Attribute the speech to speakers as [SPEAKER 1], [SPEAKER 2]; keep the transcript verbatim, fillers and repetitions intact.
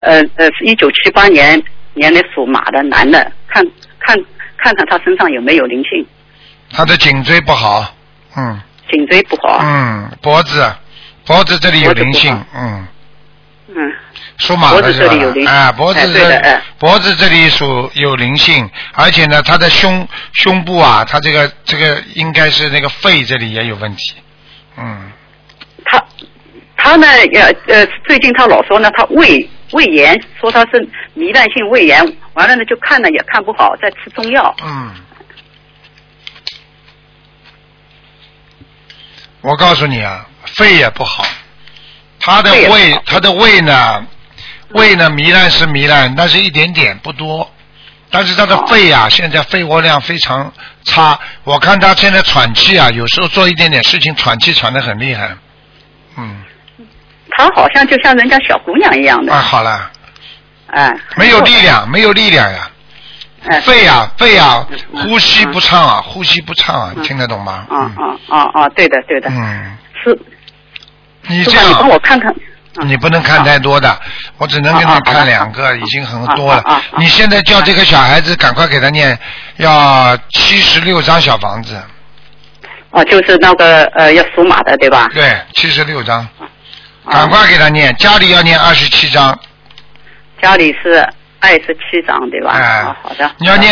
[SPEAKER 1] 呃呃，是一九七八年年的属马的男的，看看看看他身上有没有灵性。
[SPEAKER 2] 他的颈椎不好，嗯。
[SPEAKER 1] 颈椎不好。
[SPEAKER 2] 嗯，脖子，脖子这里有灵性，嗯。
[SPEAKER 1] 嗯。
[SPEAKER 2] 属马的是吧？哎，脖子这、
[SPEAKER 1] 哎哎、
[SPEAKER 2] 脖子这里属有灵性，而且呢，他的胸胸部啊，他这个这个应该是那个肺这里也有问题，嗯。
[SPEAKER 1] 他他呢，呃呃，最近他老说呢，他胃胃炎，说他是糜烂性胃炎，完了呢就看了也看不好，在吃中药。
[SPEAKER 2] 嗯。我告诉你啊，肺也不好，他的胃，他的胃呢。胃呢糜烂是糜烂，但是一点点不多，但是他的肺啊，现在肺活量非常差，我看他现在喘气啊，有时候做一点点事情喘气喘得很厉害，嗯。
[SPEAKER 1] 他好像就像人家小姑娘一样的。
[SPEAKER 2] 啊，好了。
[SPEAKER 1] 哎。
[SPEAKER 2] 没有力量，没有力量呀。
[SPEAKER 1] 哎。
[SPEAKER 2] 肺啊，肺啊，呼吸不畅啊，呼吸不畅啊，听得懂吗？
[SPEAKER 1] 啊啊啊啊！对的，对的。
[SPEAKER 2] 嗯。
[SPEAKER 1] 是。
[SPEAKER 2] 你这样。
[SPEAKER 1] 你帮我看看。
[SPEAKER 2] 你不能看太多的，我只能给你看两个，已经很多了。你现在叫这个小孩子赶快给他念，要七十六张小房子。
[SPEAKER 1] 哦，就是那个呃要属马的对吧？
[SPEAKER 2] 对，七十六张，赶快给他念。家里要念二十七张。
[SPEAKER 1] 家里是二十七张对吧？
[SPEAKER 2] 哎，
[SPEAKER 1] 好的。
[SPEAKER 2] 你要念。